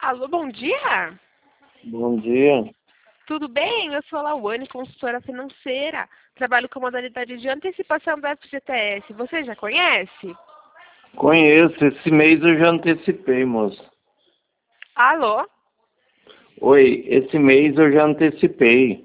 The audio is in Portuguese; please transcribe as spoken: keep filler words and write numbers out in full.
Alô, bom dia? Bom dia. Tudo bem? Eu sou a Lauane, consultora financeira. Trabalho com a modalidade de antecipação do F G T S. Você já conhece? Conheço, esse mês eu já antecipei, moço. Alô? Oi, esse mês eu já antecipei.